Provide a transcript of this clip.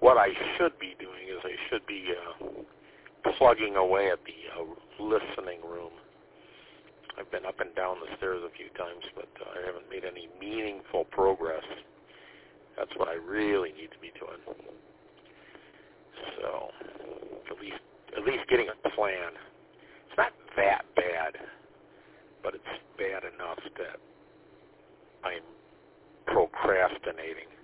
what I should be doing is I should be plugging away at the listening room. I've been up and down the stairs a few times, but I haven't made any meaningful progress. That's what I really need to be doing. So, at least getting a plan. It's not that bad, but it's bad enough that I'm procrastinating.